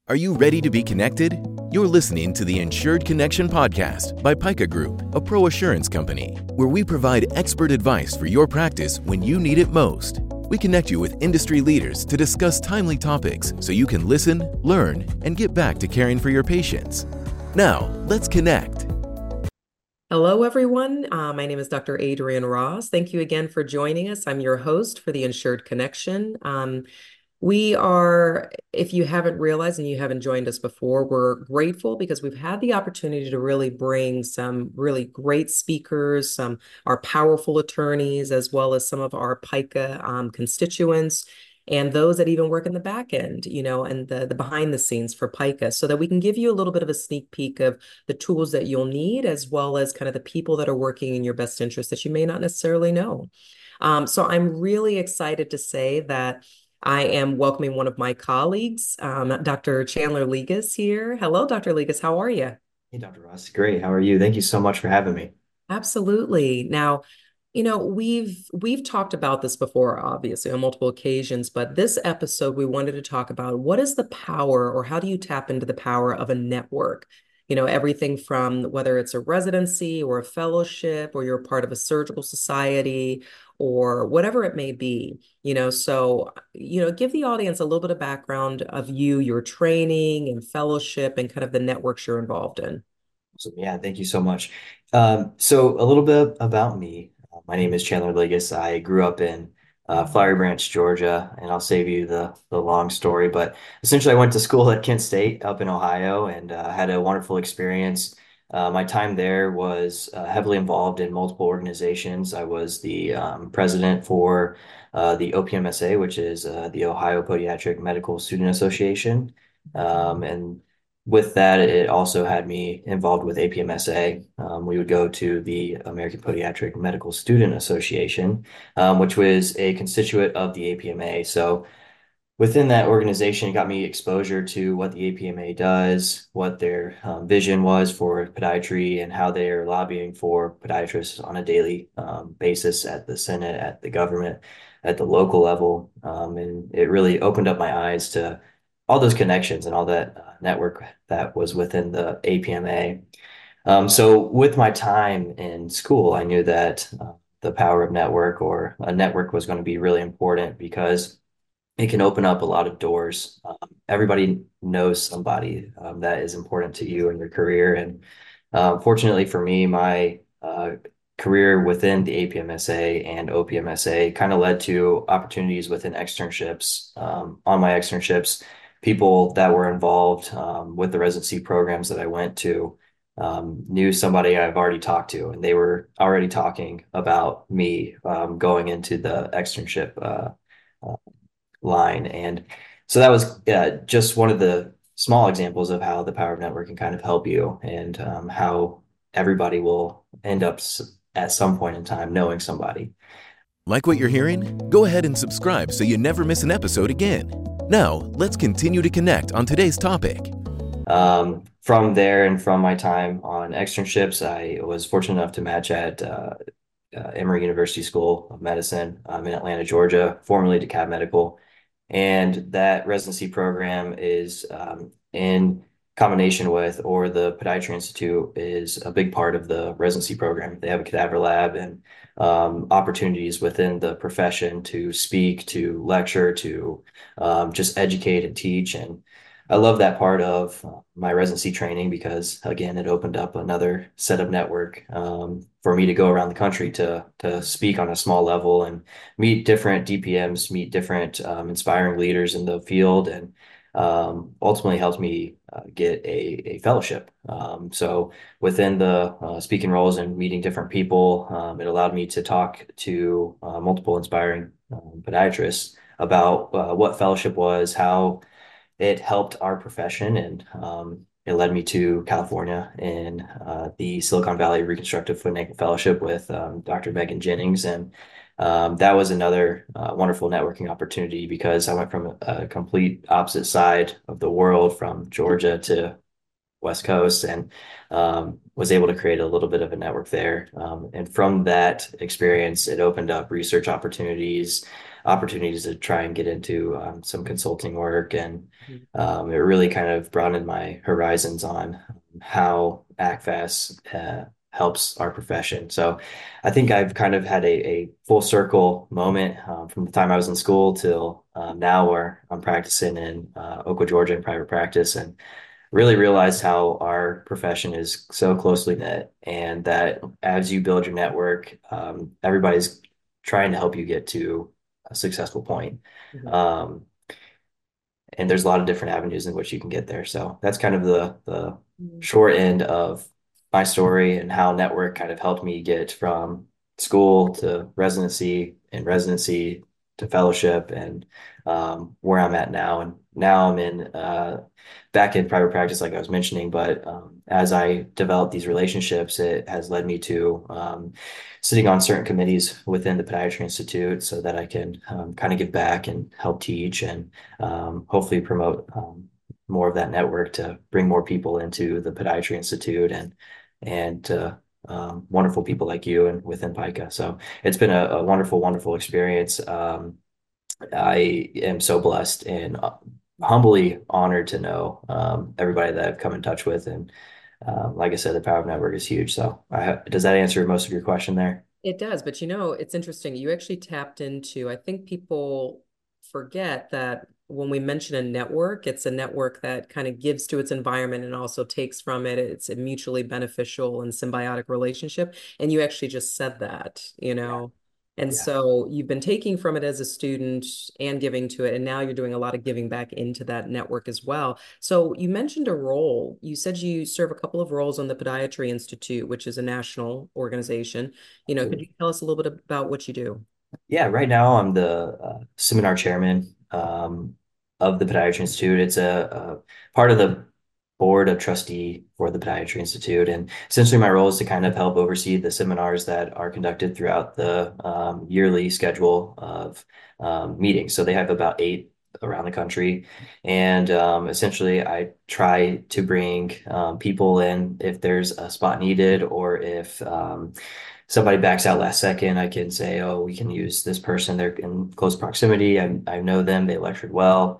Are you ready to be connected? You're listening to the Insured Connection podcast by Pica Group, a pro assurance company, where we provide expert advice for your practice when you need it most. We connect you with industry leaders to discuss timely topics so you can listen, learn, and get back to caring for your patients. Now, let's connect. Hello, everyone. My name is Dr. Adrienne Ross. Thank you again for joining us. I'm your host for the Insured Connection. We are, if you haven't realized and you haven't joined us before, we're grateful because we've had the opportunity to really bring some really great speakers, some our powerful attorneys, as well as some of our PICA constituents, and those that even work in the back end, and the behind the scenes for PICA, so that we can give you a little bit of a sneak peek of the tools that you'll need, as well as kind of the people that are working in your best interest that you may not necessarily know. So I'm really excited to say that I am welcoming one of my colleagues, Dr. Chandler Legas here. Hello, Dr. Legas. How are you? Hey, Dr. Ross. Great. How are you? Thank you so much for having me. Absolutely. Now, we've talked about this before, obviously, on multiple occasions, but this episode we wanted to talk about what is the power, or how do you tap into the power of a network? Everything from whether it's a residency or a fellowship, or you're part of a surgical society, or whatever it may be. Give the audience a little bit of background of you, your training and fellowship, and kind of the networks you're involved in. So, yeah, thank you so much. So a little bit about me. My name is Chandler Legas. I grew up in Flowery Branch, Georgia, and I'll save you the long story. But essentially, I went to school at Kent State up in Ohio and had a wonderful experience. My time there was heavily involved in multiple organizations. I was the president for the OPMSA, which is the Ohio Podiatric Medical Student Association. And with that, it also had me involved with APMSA. We would go to the American Podiatric Medical Student Association, which was a constituent of the APMA. So within that organization, it got me exposure to what the APMA does, what their vision was for podiatry, and how they are lobbying for podiatrists on a daily basis at the Senate, at the government, at the local level. And it really opened up my eyes to all those connections and all that network that was within the APMA. So with my time in school, I knew that the power of network, or a network, was going to be really important because it can open up a lot of doors. Everybody knows somebody that is important to you in your career. And fortunately for me, my career within the APMSA and OPMSA kind of led to opportunities within externships. On my externships, people that were involved with the residency programs that I went to knew somebody I've already talked to, and they were already talking about me going into the externship line. And so that was just one of the small examples of how the power of networking kind of help you, and how everybody will end up at some point in time knowing somebody. Like what you're hearing? Go ahead and subscribe so you never miss an episode again. Now, let's continue to connect on today's topic. From there, and from my time on externships, I was fortunate enough to match at Emory University School of Medicine in Atlanta, Georgia, formerly DeKalb Medical. And that residency program is in combination with, or the Podiatry Institute is a big part of the residency program. They have a cadaver lab and opportunities within the profession to speak, to lecture, to just educate and teach. And I love that part of my residency training because, again, it opened up another set of network for me to go around the country to speak on a small level and meet different DPMs, meet different inspiring leaders in the field, and ultimately helped me get a fellowship. So within the speaking roles and meeting different people, it allowed me to talk to multiple inspiring podiatrists about what fellowship was, how it helped our profession, and it led me to California in the Silicon Valley Reconstructive Foot and Ankle Fellowship with Dr. Megan Jennings. And that was another wonderful networking opportunity because I went from a complete opposite side of the world, from Georgia to West Coast, and was able to create a little bit of a network there. And from that experience, it opened up research opportunities, opportunities to try and get into some consulting work, and Mhm. it really kind of broadened my horizons on how ACFAS helps our profession. So I think I've kind of had a full circle moment from the time I was in school till now, where I'm practicing in Oakwood, Georgia, in private practice, and really realized how our profession is so closely knit, and that as you build your network, everybody's trying to help you get to a successful point. Mhm. Um, and there's a lot of different avenues in which you can get there. So that's kind of the Mhm. short end of my story, and how network kind of helped me get from school to residency, and residency to fellowship, and where I'm at now. And now I'm in back in private practice, like I was mentioning. But as I develop these relationships, it has led me to sitting on certain committees within the Podiatry Institute, so that I can kind of give back and help teach, and hopefully promote more of that network to bring more people into the Podiatry Institute, and wonderful people like you and within PICA. So it's been a wonderful, wonderful experience. I am so blessed and humbly honored to know everybody that I've come in touch with. And like I said, the power of network is huge. So does that answer most of your question there? It does, but it's interesting. You actually tapped into, I think people forget that when we mention a network, it's a network that kind of gives to its environment and also takes from it. It's a mutually beneficial and symbiotic relationship. And you actually just said that, you Yeah. know. And Yeah. so you've been taking from it as a student and giving to it. And now you're doing a lot of giving back into that network as well. So you mentioned a role. You said you serve a couple of roles on the Podiatry Institute, which is a national organization. Could you tell us a little bit about what you do? Yeah, right now I'm the seminar chairman of the Podiatry Institute. It's a part of the board of trustee for the Podiatry Institute, and essentially my role is to kind of help oversee the seminars that are conducted throughout the yearly schedule of meetings. So they have about 8 around the country, and essentially I try to bring people in if there's a spot needed, or if somebody backs out last second, I can say, oh, we can use this person. They're in close proximity. I know them. They lectured well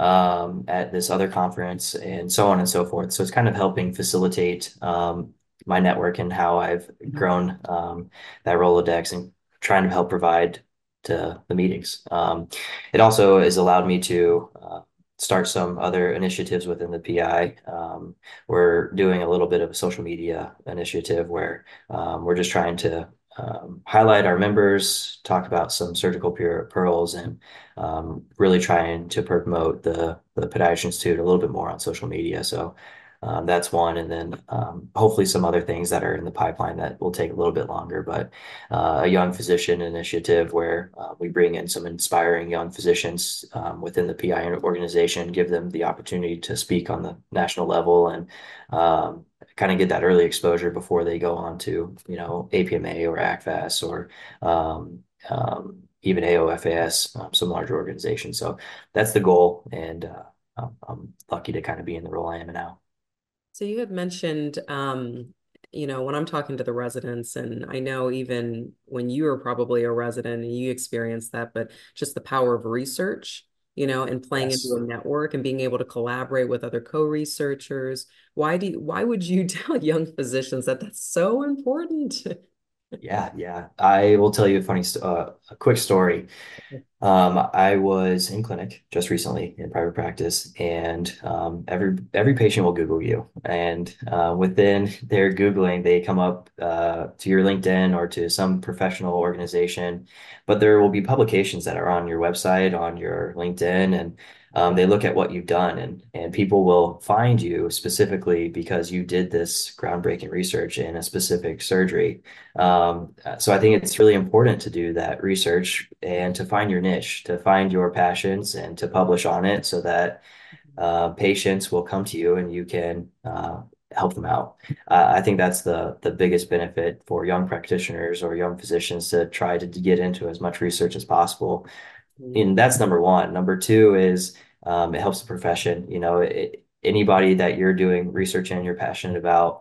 at this other conference, and so on and so forth. So it's kind of helping facilitate my network, and how I've grown that Rolodex, and trying to help provide to the meetings. It also has allowed me to start some other initiatives within the PI. We're doing a little bit of a social media initiative where we're just trying to highlight our members, talk about some surgical pearls, and really trying to promote the Podiatry Institute a little bit more on social media. So that's one, and then hopefully some other things that are in the pipeline that will take a little bit longer. But a young physician initiative where we bring in some inspiring young physicians within the PI organization, give them the opportunity to speak on the national level, and kind of get that early exposure before they go on to, APMA or ACFAS, or even AOFAS, some larger organizations. So that's the goal, and I'm lucky to kind of be in the role I am in now. So you had mentioned, when I'm talking to the residents, and I know even when you were probably a resident and you experienced that, but just the power of research, and playing into Yes. a network and being able to collaborate with other co-researchers. Why would you tell young physicians that that's so important? Yeah, yeah. I will tell you a quick story. I was in clinic just recently in private practice, and every patient will Google you, and within their Googling, they come up to your LinkedIn or to some professional organization, but there will be publications that are on your website, on your LinkedIn, and they look at what you've done, and people will find you specifically because you did this groundbreaking research in a specific surgery. So I think it's really important to do that research and to find your niche, to find your passions, and to publish on it, so that patients will come to you and you can help them out. I think that's the biggest benefit for young practitioners or young physicians, to try to get into as much research as possible. And that's number one. Number two is it helps the profession. Anybody that you're doing research in, you're passionate about,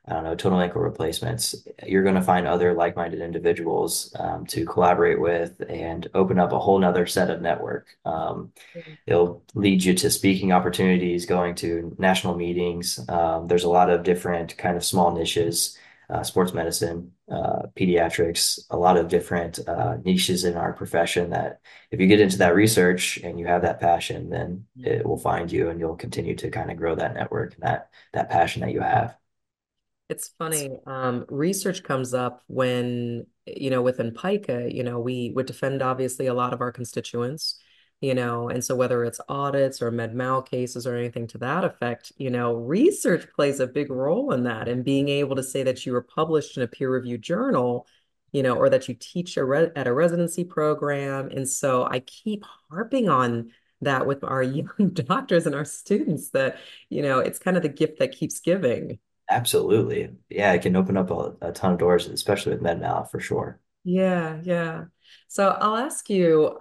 I don't know, total ankle replacements, you're going to find other like-minded individuals to collaborate with and open up a whole nother set of network. It'll lead you to speaking opportunities, going to national meetings. There's a lot of different kind of small niches, sports medicine, pediatrics, a lot of different niches in our profession that if you get into that research and you have that passion, then it will find you and you'll continue to kind of grow that network and that passion that you have. It's funny. Research comes up when, within PICA, we would defend obviously a lot of our constituents, and so whether it's audits or med mal cases or anything to that effect, research plays a big role in that. And being able to say that you were published in a peer-reviewed journal, or that you teach at a residency program. And so I keep harping on that with our young doctors and our students that, it's kind of the gift that keeps giving. Absolutely. Yeah, it can open up a ton of doors, especially with med mal for sure. Yeah, yeah. So I'll ask you,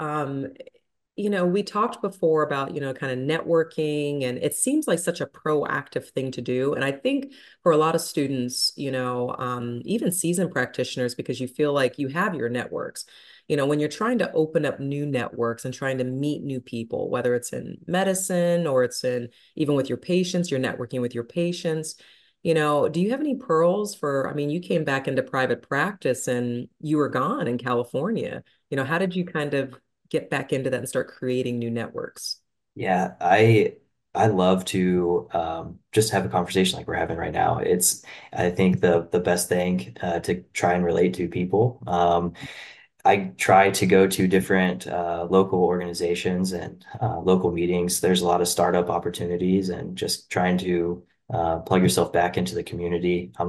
we talked before about, kind of networking, and it seems like such a proactive thing to do. And I think for a lot of students, even seasoned practitioners, because you feel like you have your networks, when you're trying to open up new networks and trying to meet new people, whether it's in medicine or it's in even with your patients, you're networking with your patients. Do you have any pearls for, I mean, you came back into private practice and you were gone in California. How did you kind of get back into that and start creating new networks? Yeah, I love to just have a conversation like we're having right now. I think the best thing to try and relate to people. I try to go to different local organizations and local meetings. There's a lot of startup opportunities and just trying to plug yourself back into the community. I'm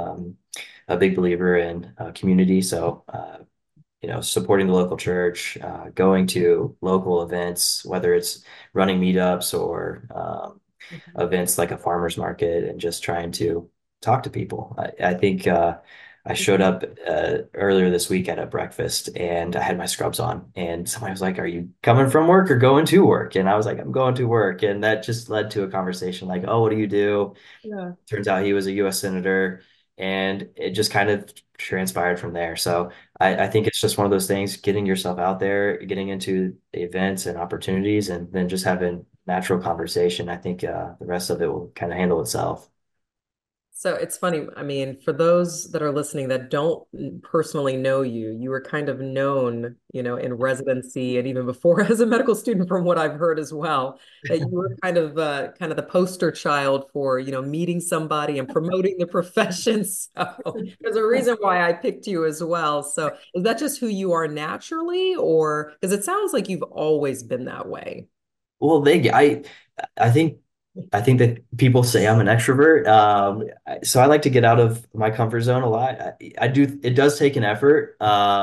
a big believer in community, so supporting the local church, going to local events, whether it's running meetups or events like a farmer's market, and just trying to talk to people. I think I showed up earlier this week at a breakfast and I had my scrubs on, and somebody was like, "Are you coming from work or going to work?" And I was like, "I'm going to work." And that just led to a conversation like, "Oh, what do you do?" Yeah. Turns out he was a US senator, and it just kind of transpired from there. So I think it's just one of those things, getting yourself out there, getting into events and opportunities, and then just having natural conversation. I think the rest of it will kind of handle itself. So it's funny. I mean, for those that are listening that don't personally know you, you were kind of known, in residency and even before as a medical student, from what I've heard as well, that you were kind of the poster child for, meeting somebody and promoting the profession. So there's a reason why I picked you as well. So is that just who you are naturally, or because it sounds like you've always been that way? Well, I think I think that people say I'm an extrovert. So I like to get out of my comfort zone a lot. I do. It does take an effort.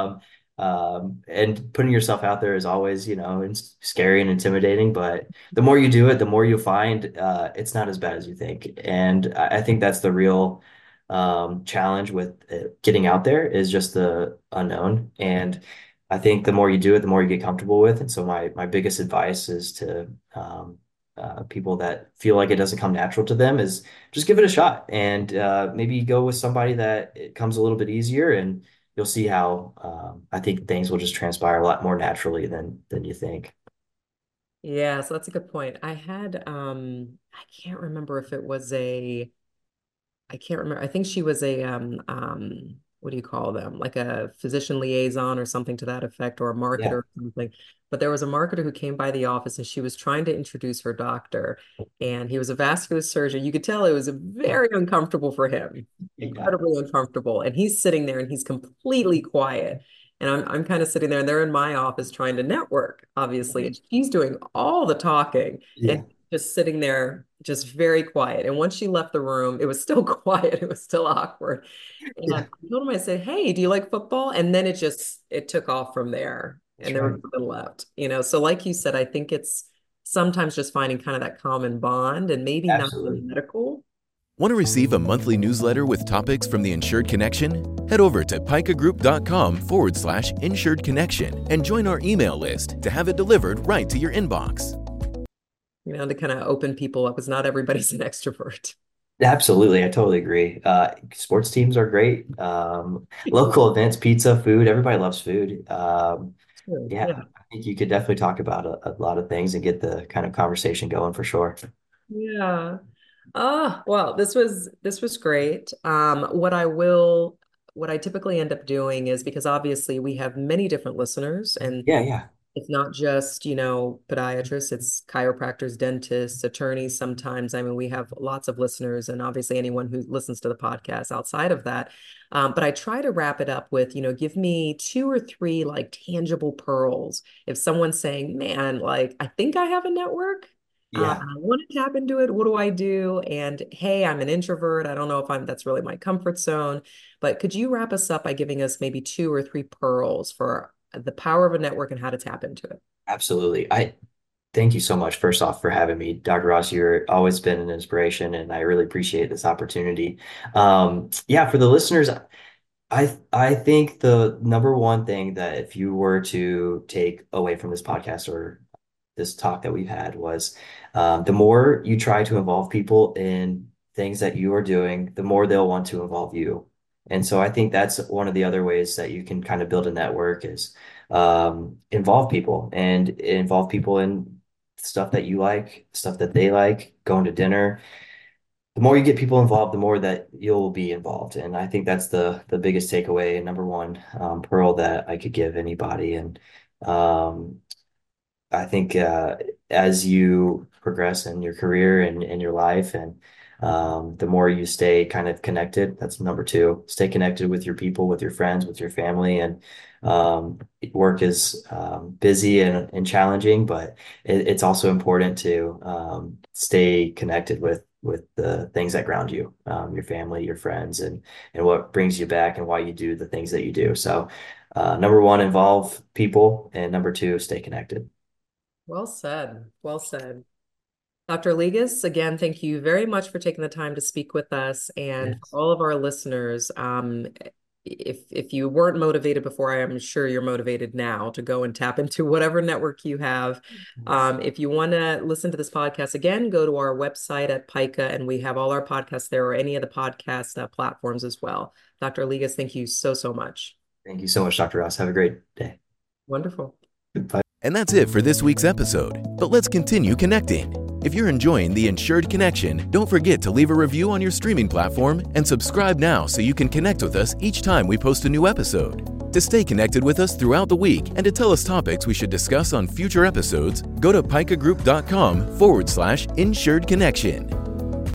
And putting yourself out there is always, it's scary and intimidating. But the more you do it, the more you'll find it's not as bad as you think. And I think that's the real challenge with getting out there is just the unknown. And I think the more you do it, the more you get comfortable with. And so my biggest advice is to people that feel like it doesn't come natural to them is just give it a shot and maybe go with somebody that it comes a little bit easier, and you'll see how I think things will just transpire a lot more naturally than you think. Yeah, so that's a good point. I can't remember if it was I can't remember. I think she was a what do you call them? Like a physician liaison or something to that effect, or a marketer Yeah, or something. But there was a marketer who came by the office and she was trying to introduce her doctor, and he was a vascular surgeon. You could tell it was very uncomfortable for him, yeah, incredibly uncomfortable. And he's sitting there and he's completely quiet. And I'm kind of sitting there and they're in my office trying to network, obviously. And she's doing all the talking. And yeah, just sitting there, just very quiet. And once she left the room, it was still quiet. It was still awkward. And I yeah. told him, I said, "Hey, do you like football?" And then it took off from there. And That's there was right. nothing left. So like you said, I think it's sometimes just finding kind of that common bond and maybe not the Absolutely. medical. Want to receive a monthly newsletter with topics from the Insured Connection? Head over to picagroup.com/insured connection and join our email list to have it delivered right to your inbox. To kind of open people up because not everybody's an extrovert. Absolutely, I totally agree. Sports teams are great. Local events, pizza, food, everybody loves food. Sure. Yeah, Yeah. I think you could definitely talk about a lot of things and get the kind of conversation going for sure. Yeah. Well, this was great. What I typically end up doing is because obviously we have many different listeners, and Yeah, yeah. it's not just, podiatrists, it's chiropractors, dentists, attorneys sometimes. I mean, we have lots of listeners and obviously anyone who listens to the podcast outside of that. But I try to wrap it up with, give me two or three like tangible pearls. If someone's saying, man, like, I think I have a network, Yeah, I want to tap into it. What do I do? And hey, I'm an introvert. I don't know if that's really my comfort zone. But could you wrap us up by giving us maybe two or three pearls for the power of a network and how to tap into it? absolutely. I thank you so much, first off, for having me. Dr. Ross, you're always been an inspiration, and I really appreciate this opportunity. Yeah, for the listeners, I think the number one thing that if you were to take away from this podcast or this talk that we've had was the more you try to involve people in things that you are doing, the more they'll want to involve you. And so I think that's one of the other ways that you can kind of build a network is involve people in stuff that you like, stuff that they like, going to dinner. The more you get people involved, the more that you'll be involved. And I think that's the biggest takeaway and number one pearl that I could give anybody. And um, I think as you progress in your career and in your life, and the more you stay kind of connected, that's number two. Stay connected with your people, with your friends, with your family, and um, work is busy and challenging, but it's also important to stay connected with the things that ground you, your family, your friends, and what brings you back and why you do the things that you do. So, number one, involve people, and number two, stay connected. Well said. Well said. Dr. Ligas, again, thank you very much for taking the time to speak with us. And for Yes. all of our listeners, if you weren't motivated before, I am sure you're motivated now to go and tap into whatever network you have. If you want to listen to this podcast again, go to our website at PICA, and we have all our podcasts there or any of the podcast platforms as well. Dr. Ligas, thank you so, so much. Thank you so much, Dr. Ross. Have a great day. Wonderful. Bye. And that's it for this week's episode. But let's continue connecting. If you're enjoying the Insured Connection, don't forget to leave a review on your streaming platform and subscribe now so you can connect with us each time we post a new episode. To stay connected with us throughout the week and to tell us topics we should discuss on future episodes, go to picagroup.com/insured connection.